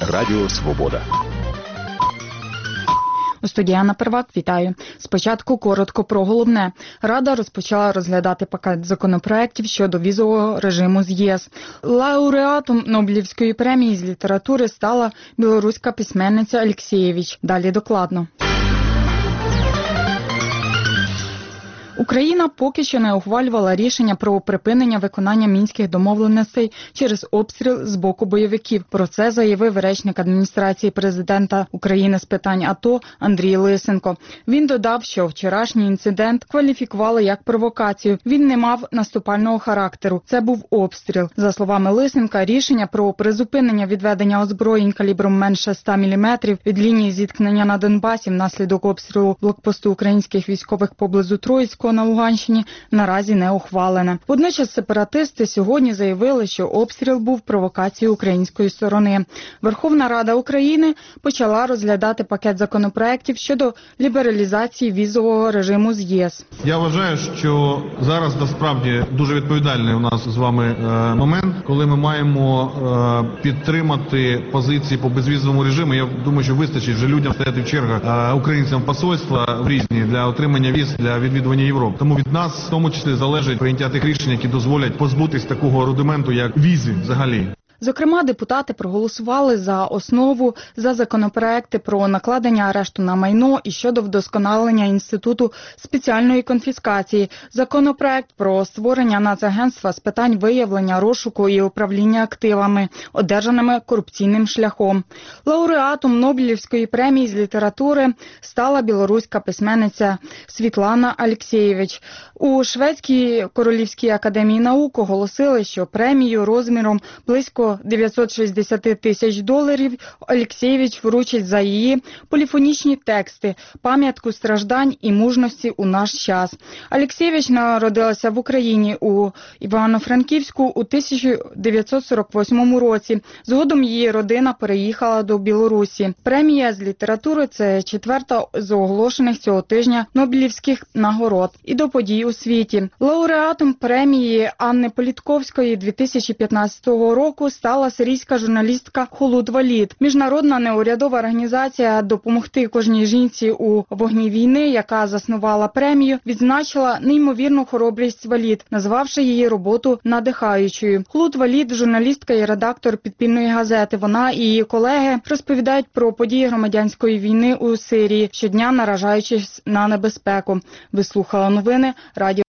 Радіо Свобода. У студії Анна Первак, вітаю. Спочатку коротко про головне. Рада розпочала розглядати пакет законопроєктів щодо візового режиму з ЄС. Лауреатом Нобелівської премії з літератури стала білоруська письменниця Алексєєвич. Далі докладно. Україна поки що не ухвалювала рішення про припинення виконання мінських домовленостей через обстріл з боку бойовиків. Про це заявив речник адміністрації президента України з питань АТО Андрій Лисенко. Він додав, що вчорашній інцидент кваліфікували як провокацію. Він не мав наступального характеру. Це був обстріл. За словами Лисенка, рішення про призупинення відведення озброєнь калібром менше 100 мм від лінії зіткнення на Донбасі внаслідок обстрілу блокпосту українських військових поблизу Троїцького на Луганщині наразі не ухвалене. Водночас сепаратисти сьогодні заявили, що обстріл був провокацією української сторони. Верховна Рада України почала розглядати пакет законопроєктів щодо лібералізації візового режиму з ЄС. Я вважаю, що зараз насправді дуже відповідальний у нас з вами момент, коли ми маємо підтримати позиції по безвізовому режиму. Я думаю, що вистачить вже людям стояти в чергах українцям посольства в різні для отримання віз для відвідування Європи. Тому від нас в тому числі залежить прийняття тих рішень, які дозволять позбутись такого рудименту, як візи взагалі. Зокрема, депутати проголосували за основу за законопроекти про накладення арешту на майно і щодо вдосконалення інституту спеціальної конфіскації, законопроект про створення Нацагентства з питань виявлення, розшуку і управління активами, одержаними корупційним шляхом. Лауреатом Нобелівської премії з літератури стала білоруська письменниця Світлана Алексєєвич. У Шведській Королівській академії наук оголосили, що премію розміром близько $960 тисяч Алексєєвич вручить за її поліфонічні тексти, пам'ятку страждань і мужності у наш час. Алексєєвич народилася в Україні у Івано-Франківську у 1948 році. Згодом її родина переїхала до Білорусі. Премія з літератури – це четверта з оголошених цього тижня Нобелівських нагород. І до подій у світі. Лауреатом премії Анни Політковської 2015 року стала сирійська журналістка Холуд Валід. Міжнародна неурядова організація «Допомогти кожній жінці у вогні війни», яка заснувала премію, відзначила неймовірну хоробрість Валід, назвавши її роботу надихаючою. Холуд Валід – журналістка і редактор підпільної газети. Вона і її колеги розповідають про події громадянської війни у Сирії, щодня наражаючись на небезпеку. Ви слухали новини Радіо